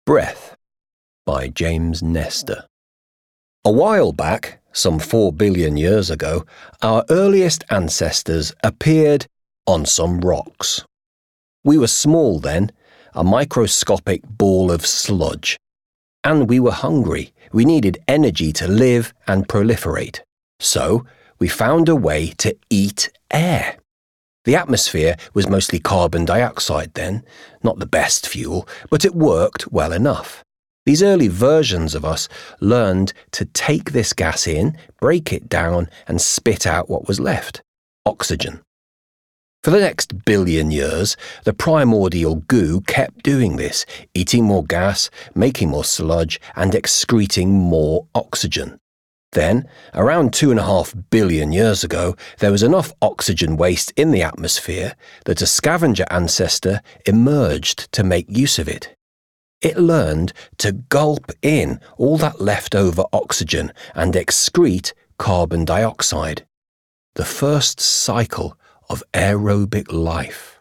Breath by James Nestor. A while back, some 4 billion years ago, our earliest ancestors appeared on some rocks. We were small then, a microscopic ball of sludge. And we were hungry. We needed energy to live and proliferate. So, we found a way to eat air. The atmosphere was mostly carbon dioxide then, not the best fuel, but it worked well enough. These early versions of us learned to take this gas in, break it down, and spit out what was left, oxygen. For the next billion years, the primordial goo kept doing this, eating more gas, making more sludge, and excreting more oxygen. Then, around 2.5 billion years ago, there was enough oxygen waste in the atmosphere that a scavenger ancestor emerged to make use of it. It learned to gulp in all that leftover oxygen and excrete carbon dioxide. The first cycle of aerobic life.